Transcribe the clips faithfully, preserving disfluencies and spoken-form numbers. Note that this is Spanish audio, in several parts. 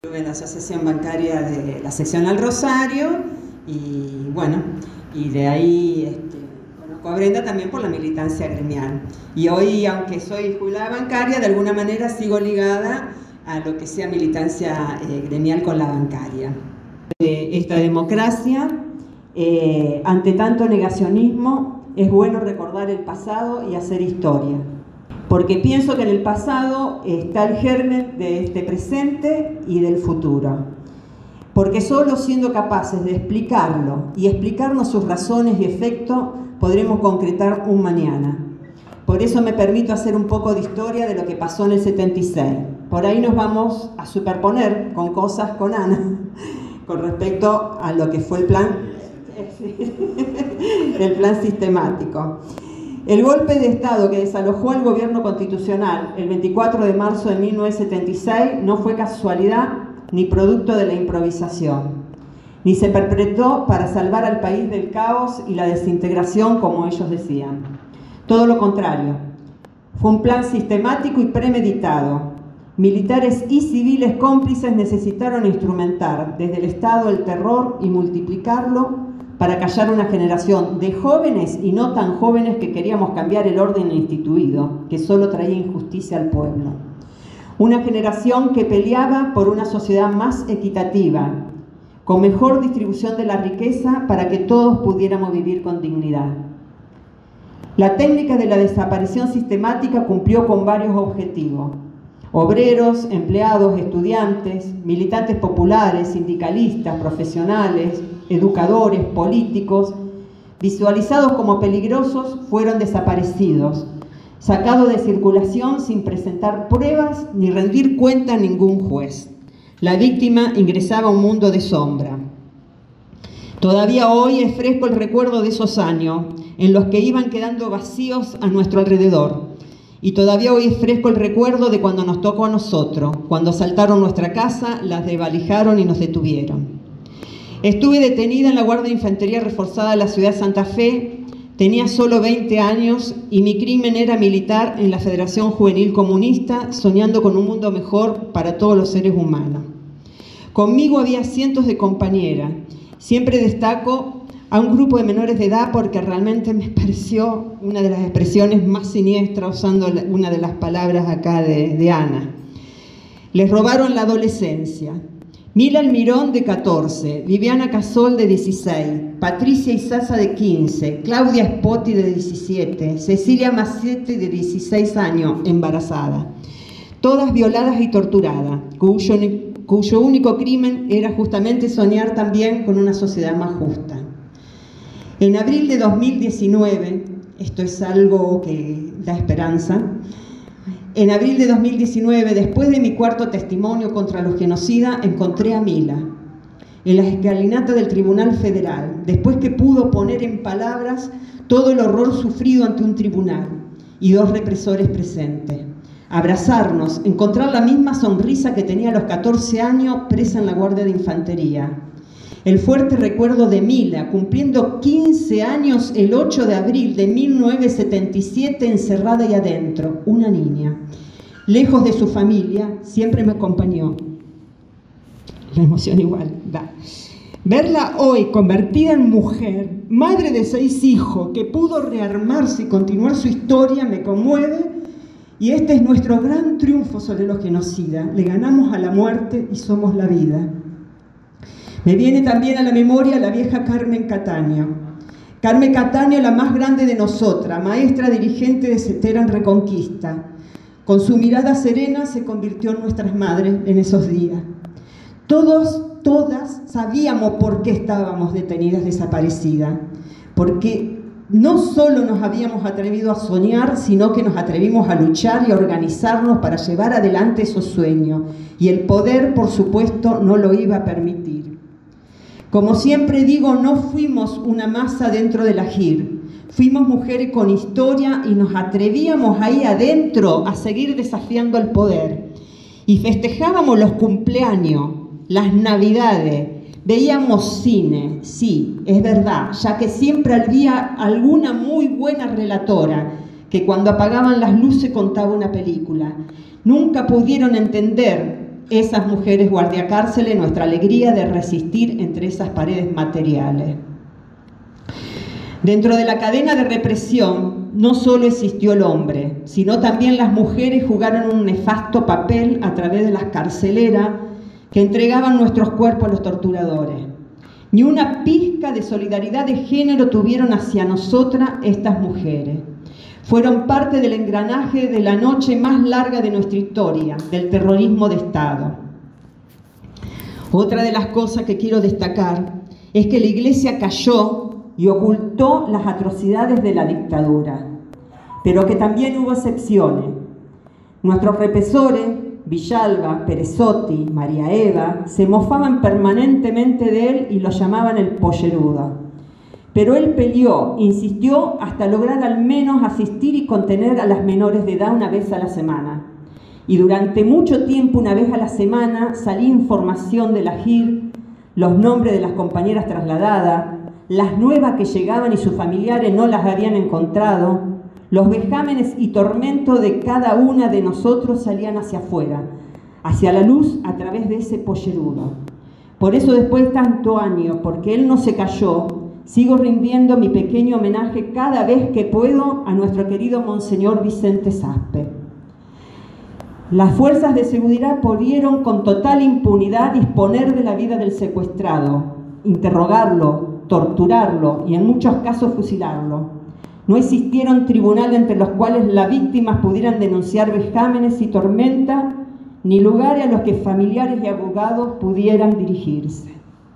Estuve en la Asociación Bancaria de la Seccional Rosario y bueno, y de ahí este, conozco a Brenda también por la militancia gremial. Y hoy, aunque soy jubilada bancaria, de alguna manera sigo ligada a lo que sea militancia eh, gremial con la bancaria. Eh, esta democracia, eh, ante tanto negacionismo, es bueno recordar el pasado y hacer historia. Porque pienso que en el pasado está el germen de este presente y del futuro. Porque solo siendo capaces de explicarlo y explicarnos sus razones y efectos, podremos concretar un mañana. Por eso me permito hacer un poco de historia de lo que pasó en el setenta y seis. Por ahí nos vamos a superponer con cosas con Ana, con respecto a lo que fue el plan, el plan sistemático. El golpe de Estado que desalojó al gobierno constitucional el veinticuatro de marzo de mil novecientos setenta y seis no fue casualidad ni producto de la improvisación, ni se perpetró para salvar al país del caos y la desintegración como ellos decían. Todo lo contrario, fue un plan sistemático y premeditado. Militares y civiles cómplices necesitaron instrumentar desde el Estado el terror y multiplicarlo para callar una generación de jóvenes y no tan jóvenes que queríamos cambiar el orden instituido, que solo traía injusticia al pueblo. Una generación que peleaba por una sociedad más equitativa, con mejor distribución de la riqueza para que todos pudiéramos vivir con dignidad. La técnica de la desaparición sistemática cumplió con varios objetivos. Obreros, empleados, estudiantes, militantes populares, sindicalistas, profesionales, educadores, políticos, visualizados como peligrosos, fueron desaparecidos, sacados de circulación sin presentar pruebas ni rendir cuenta a ningún juez. La víctima ingresaba a un mundo de sombra. Todavía hoy es fresco el recuerdo de esos años en los que iban quedando vacíos a nuestro alrededor. Y todavía hoy es fresco el recuerdo de cuando nos tocó a nosotros, cuando asaltaron nuestra casa, las desvalijaron y nos detuvieron. Estuve detenida en la Guardia de Infantería Reforzada de la ciudad de Santa Fe, tenía solo veinte años y mi crimen era militar en la Federación Juvenil Comunista, soñando con un mundo mejor para todos los seres humanos. Conmigo había cientos de compañeras. Siempre destaco a un grupo de menores de edad porque realmente me pareció una de las expresiones más siniestras, usando una de las palabras acá de, de Ana. Les robaron la adolescencia. Mila Almirón de catorce, Viviana Casol de dieciséis, Patricia Izaza de quince, Claudia Spotti de diecisiete, Cecilia Macetti de dieciséis años, embarazada. Todas violadas y torturadas, cuyo, cuyo único crimen era justamente soñar también con una sociedad más justa. En abril de dos mil diecinueve, esto es algo que da esperanza, en abril de dos mil diecinueve, después de mi cuarto testimonio contra los genocidas, encontré a Mila en la escalinata del Tribunal Federal, después que pudo poner en palabras todo el horror sufrido ante un tribunal y dos represores presentes. Abrazarnos, encontrar la misma sonrisa que tenía a los catorce años presa en la Guardia de Infantería. El fuerte recuerdo de Mila, cumpliendo quince años el ocho de abril de mil novecientos setenta y siete, encerrada y adentro, una niña. Lejos de su familia, siempre me acompañó. La emoción igual, da. Verla hoy convertida en mujer, madre de seis hijos, que pudo rearmarse y continuar su historia, me conmueve. Y este es nuestro gran triunfo sobre los genocidas. Le ganamos a la muerte y somos la vida. Me viene también a la memoria la vieja Carmen Cataño. Carmen Cataño, la más grande de nosotras, maestra dirigente de Cetera en Reconquista. Con su mirada serena se convirtió en nuestras madres en esos días. Todos, todas sabíamos por qué estábamos detenidas, desaparecidas. Porque no solo nos habíamos atrevido a soñar, sino que nos atrevimos a luchar y a organizarnos para llevar adelante esos sueños. Y el poder, por supuesto, no lo iba a permitir. Como siempre digo, no fuimos una masa dentro del Ajir. Fuimos mujeres con historia y nos atrevíamos ahí adentro a seguir desafiando al poder. Y festejábamos los cumpleaños, las navidades, veíamos cine, sí, es verdad, ya que siempre había alguna muy buena relatora que cuando apagaban las luces contaba una película. Nunca pudieron entender esas mujeres guardiacárceles, nuestra alegría de resistir entre esas paredes materiales. Dentro de la cadena de represión no solo existió el hombre, sino también las mujeres jugaron un nefasto papel a través de las carceleras que entregaban nuestros cuerpos a los torturadores. Ni una pizca de solidaridad de género tuvieron hacia nosotras estas mujeres. Fueron parte del engranaje de la noche más larga de nuestra historia, del terrorismo de Estado. Otra de las cosas que quiero destacar es que la Iglesia cayó y ocultó las atrocidades de la dictadura, pero que también hubo excepciones. Nuestros represores, Villalba, Perezotti, María Eva, se mofaban permanentemente de él y lo llamaban el pollerudo. Pero él peleó, insistió hasta lograr al menos asistir y contener a las menores de edad una vez a la semana. Y durante mucho tiempo, una vez a la semana, salía información de la J I R, los nombres de las compañeras trasladadas, las nuevas que llegaban y sus familiares no las habían encontrado, los vejámenes y tormentos de cada una de nosotros salían hacia afuera, hacia la luz a través de ese pollerudo. Por eso, después de tanto año, porque él no se cayó, sigo rindiendo mi pequeño homenaje cada vez que puedo a nuestro querido Monseñor Vicente Saspe. Las fuerzas de seguridad pudieron con total impunidad disponer de la vida del secuestrado, interrogarlo, torturarlo y en muchos casos fusilarlo. No existieron tribunales entre los cuales las víctimas pudieran denunciar vejámenes y tormenta, ni lugares a los que familiares y abogados pudieran dirigirse.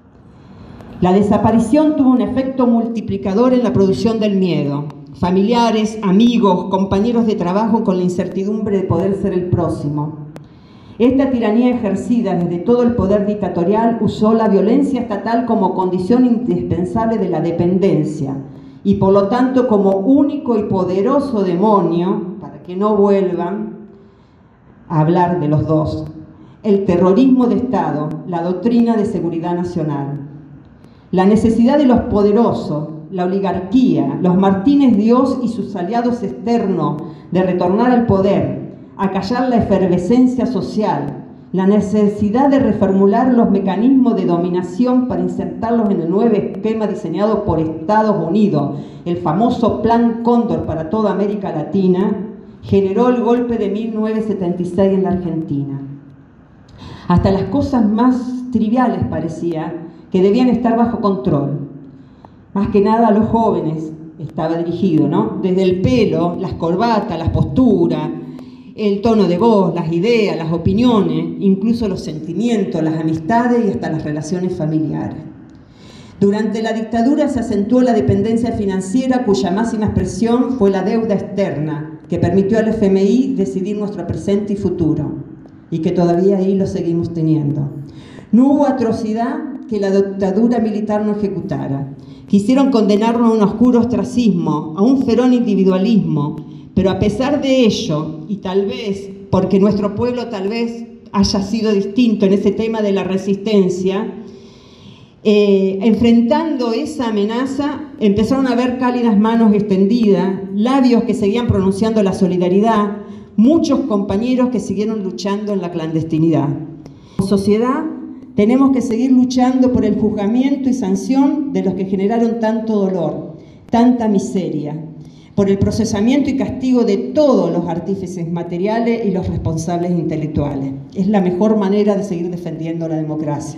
La desaparición tuvo un efecto multiplicador en la producción del miedo. Familiares, amigos, compañeros de trabajo con la incertidumbre de poder ser el próximo. Esta tiranía ejercida desde todo el poder dictatorial usó la violencia estatal como condición indispensable de la dependencia y por lo tanto como único y poderoso demonio, para que no vuelvan a hablar de los dos, el terrorismo de Estado, la doctrina de seguridad nacional. La necesidad de los poderosos, la oligarquía, los Martínez Dios y sus aliados externos de retornar al poder, acallar la efervescencia social, la necesidad de reformular los mecanismos de dominación para insertarlos en el nuevo esquema diseñado por Estados Unidos, el famoso Plan Cóndor para toda América Latina, generó el golpe de mil novecientos setenta y seis en la Argentina. Hasta las cosas más triviales parecía que debían estar bajo control. Más que nada a los jóvenes estaba dirigido, ¿no? Desde el pelo, las corbatas, las posturas, el tono de voz, las ideas, las opiniones, incluso los sentimientos, las amistades y hasta las relaciones familiares. Durante la dictadura se acentuó la dependencia financiera, cuya máxima expresión fue la deuda externa, que permitió al F M I decidir nuestro presente y futuro, y que todavía ahí lo seguimos teniendo. No hubo atrocidad que la dictadura militar no ejecutara. Quisieron condenarnos a un oscuro ostracismo, a un feroz individualismo, pero a pesar de ello, y tal vez porque nuestro pueblo tal vez haya sido distinto en ese tema de la resistencia, eh, enfrentando esa amenaza, empezaron a ver cálidas manos extendidas, labios que seguían pronunciando la solidaridad, muchos compañeros que siguieron luchando en la clandestinidad. Como sociedad, tenemos que seguir luchando por el juzgamiento y sanción de los que generaron tanto dolor, tanta miseria, por el procesamiento y castigo de todos los artífices materiales y los responsables intelectuales. Es la mejor manera de seguir defendiendo la democracia.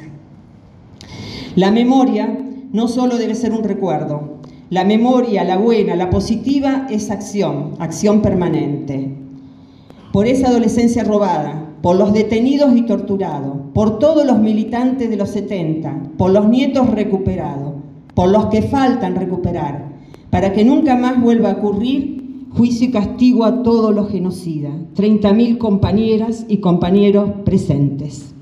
La memoria no solo debe ser un recuerdo. La memoria, la buena, la positiva, es acción, acción permanente. Por esa adolescencia robada, por los detenidos y torturados, por todos los militantes de los setenta, por los nietos recuperados, por los que faltan recuperar, para que nunca más vuelva a ocurrir, juicio y castigo a todos los genocidas. treinta mil compañeras y compañeros presentes.